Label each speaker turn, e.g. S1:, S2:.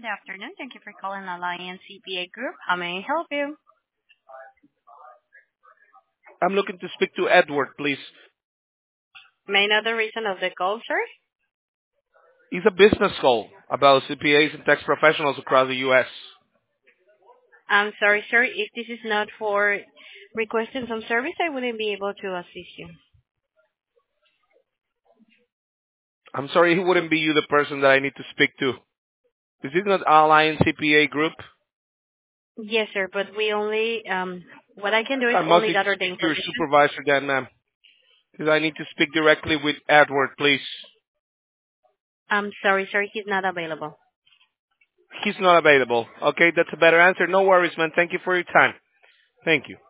S1: afternoon. Thank you for calling Alliance CPA Group. How may I help you?
S2: I'm looking to speak to Edward, please.
S1: May I know the reason of the call, sir?
S2: He's a business call about CPAs and tax professionals across the U.S.
S1: I'm sorry, sir. If this is not for requesting some service, I wouldn't be able to assist you.
S2: I'm sorry, he wouldn't be you the person that I need to speak to. Is it not Alliance CPA Group?
S1: Yes, sir, but we only, what I can do is
S2: I must
S1: only
S2: need to
S1: gather the
S2: speak to your
S1: information.
S2: supervisor then, ma'am. Because I need to speak directly with Edward, please.
S1: I'm sorry, sir. He's not available.
S2: He's not available. Okay, that's a better answer. No worries, man. Thank you for your time. Thank you.